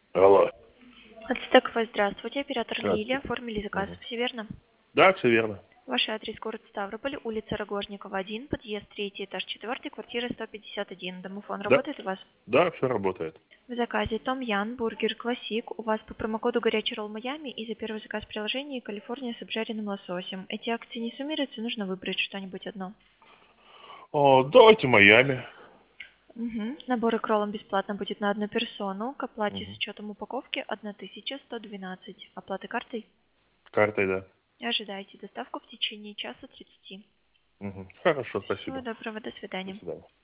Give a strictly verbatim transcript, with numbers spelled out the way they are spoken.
Алло. Ацтековой, здравствуйте. Оператор Лилия. Здравствуйте. Оформили заказ. Мгм. Все верно? Да, все верно. Ваш адрес город Ставрополь, улица Рогожникова, один, подъезд третий, этаж четвертый, квартира сто пятьдесят один. Домофон Да, работает у вас? да, все работает. В заказе Том Ян, бургер, классик. У вас по промокоду горячий ролл Майами и за первый заказ в приложении Калифорния с обжаренным лососем. Эти акции не суммируются, нужно выбрать что-нибудь одно. О, давайте Майами. Угу. Набор к роллам бесплатно будет на одну персону. К оплате с Мгм. учетом упаковки тысяча сто двенадцать. Оплата картой? Картой, да. Ожидайте доставку в течение часа тридцати. Мгм. Хорошо, Всего спасибо. доброго, до До свидания. свидания.